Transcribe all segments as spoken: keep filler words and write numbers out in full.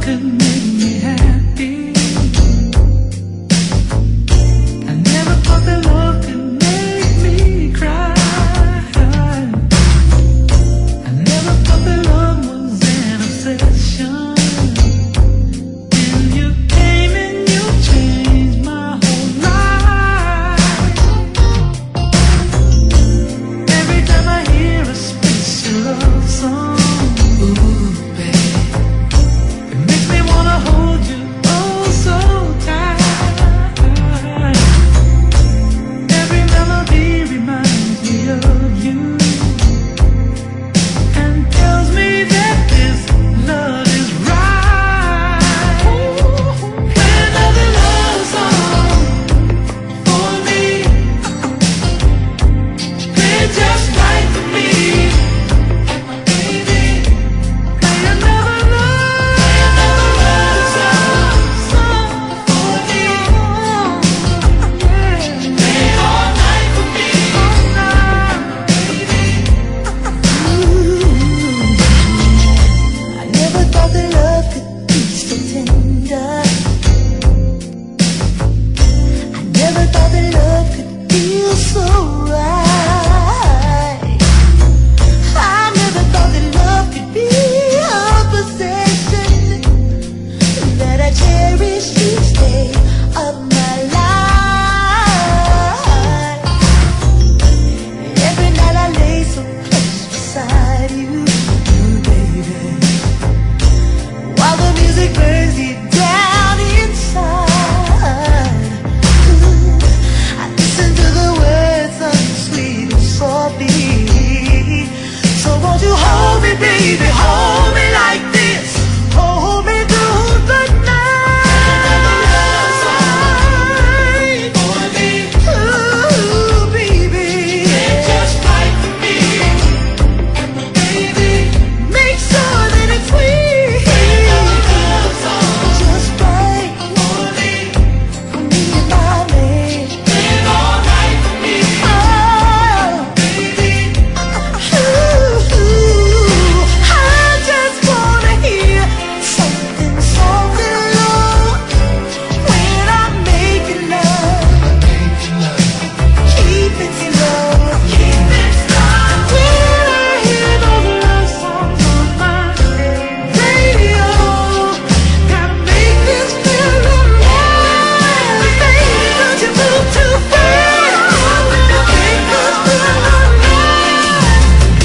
could make me happy. I never thought that love could make me cry. I never thought that love was an obsession. Then you came and you changed my whole life. Every time I hear a special love song, ooh, baby, it makes me wanna hold you oh so tight. Every melody reminds me of you and tells me that this love is right. Play another love song for me. Play it just right for me, baby. Play another love song for me. Yeah. Play it all night for me, all night, baby. I never thought that love could be so tender. I never thought that love could feel so right. I never thought that love could be a possession that I cherish each day of my life. Every night I lay so close beside you, baby, while the music burns deep down inside. Ooh, I listen to the words unsweet and softly. So won't you hold me, baby, hold me like this, hold me through the night. For me, Ooh, baby, it's just right for me, baby. make sure that it's sweet, Love song just right for me, for me and my man. play it all night for me, Oh, baby. ooh, I just wanna hear something soft and low when I'm making love. Keep it slow, Keep it slow. when I hear those love songs on my radio. Gotta make this feel alive. Baby, don't you move too fast. Make us feel alive.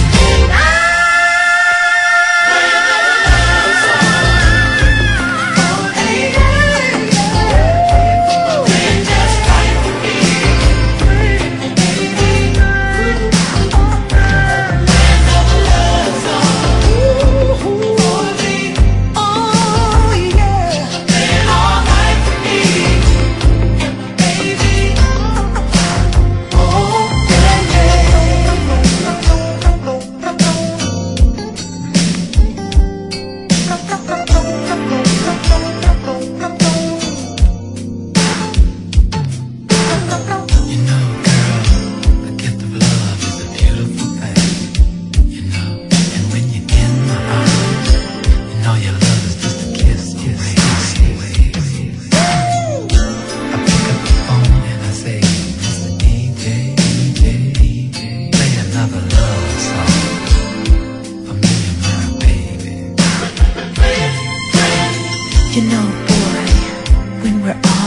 You know, girl, the gift of love is a beautiful thing. You know, and when you're in my arms, you know your love is just a kiss away. I pick up the phone and I say, Mister D J, D J, play another love song for me and my baby. You know, boy, when we're all